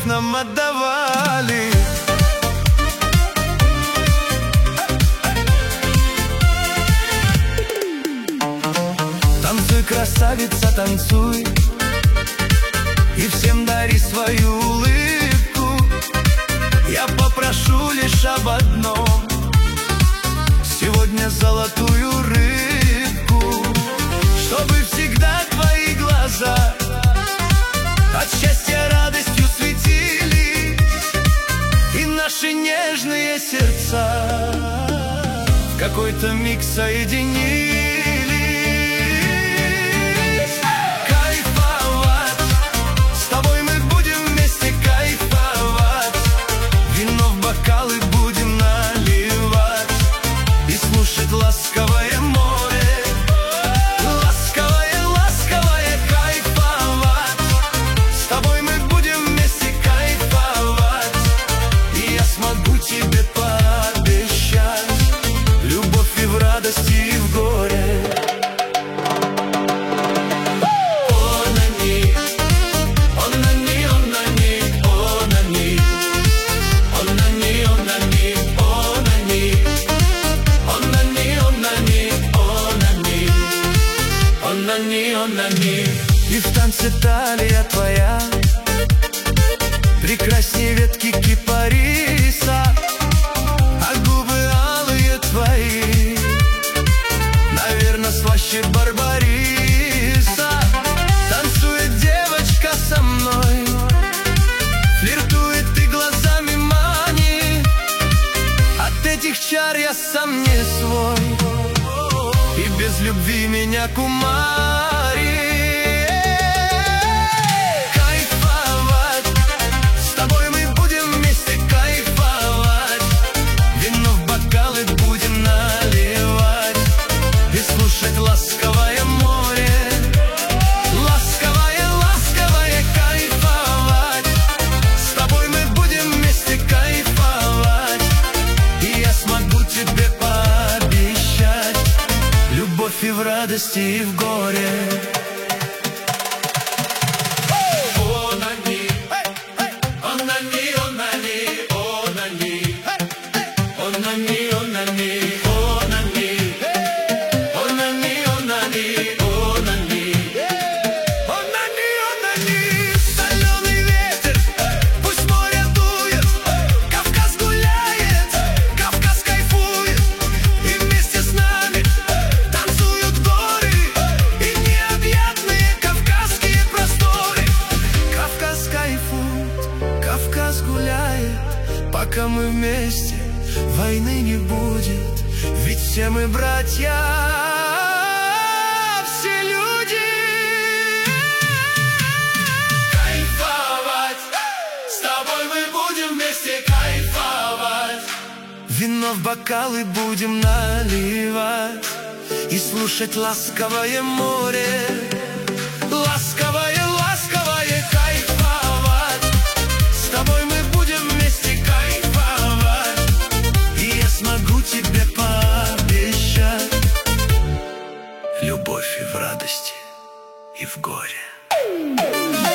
нам отдавали. Танцуй, красавица, танцуй, и всем дари свою улыбку. Я попрошу лишь об одном: сегодня золотую рыбку, чтобы всегда твои глаза от счастья радостью светились, и наши нежные сердца в какой-то миг соединились. Кайфовать, с тобой мы будем вместе кайфовать, вино в бокалы будем наливать и слушать ласковое море. Ласковое, ласковое кайфовать, с тобой мы будем вместе кайфовать, и я смогу тебе пообещать любовь и в радости, и в горе. И в танце талия твоя прекраснее ветки кипариса, а губы алые твои, наверно, слаще барбариса. Танцует девочка со мной, флиртует и глазами манит, от этих чар я сам не свой, и без любви меня кумарит. Кайфовать, с тобой мы будем вместе кайфовать, вино в бокалы будем наливать и слушать ласковое море. Ласковое, ласковое кайфовать, с тобой мы будем вместе кайфовать, и я смогу тебе пообещать любовь и в радости, и в горе. Соленый ветер, пусть море дует, Кавказ гуляет, Кавказ кайфует, и вместе с нами танцуют горы и необъятные кавказские просторы. Кавказ кайфует, Кавказ гуляет, пока мы вместе, войны не будет, ведь все мы братья, все люди. Кайфовать, с тобой мы будем вместе кайфовать, вино в бокалы будем наливать и слушать ласковое море. Ласковое, ласковое кайфовать, с тобой мы будем вместе кайфовать, и я смогу тебе пообещать любовь и в радости, и в горе.